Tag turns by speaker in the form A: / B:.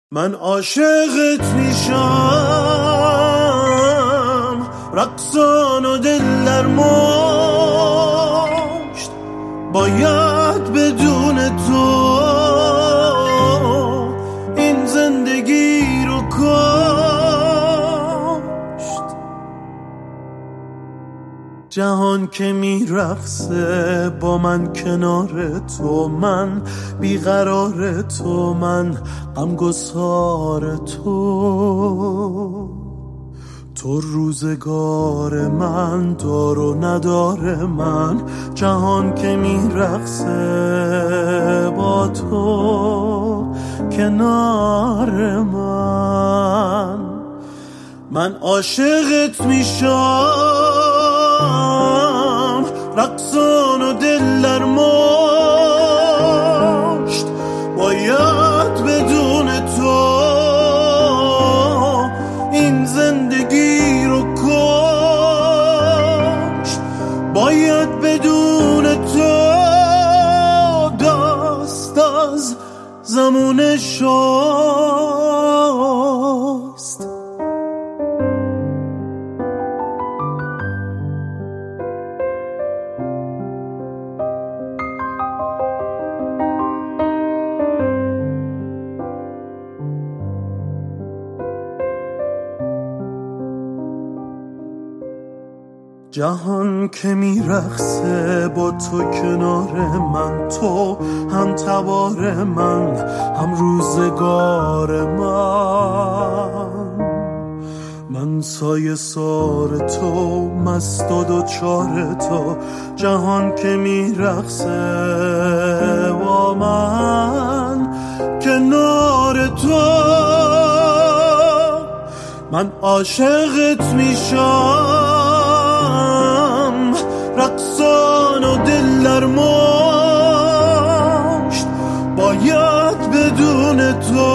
A: من عاشقت میشم، رقصان و دل در مشت، باید بدون تو این زندگی رو کشت. جهان که میرقصه با من کنار تو، من بیقرار تو، من غمگسار تو روزگار من، دار و ندار من. جهان که میرقصه با تو کنار من عاشقت میشم، رقصان و دل در مشت، باید بدون تو این زندگی رو کشت. باید بدون تو دست از زمان شست. جهان که میرقصه با تو کنار من، تو هم تبار من هم روزگار من سایه سار تو، مست و دوچار تو. جهان که میرقصه با من کنار تو، من عاشقت میشم، رقصان و دل در مشت، باید بدون تو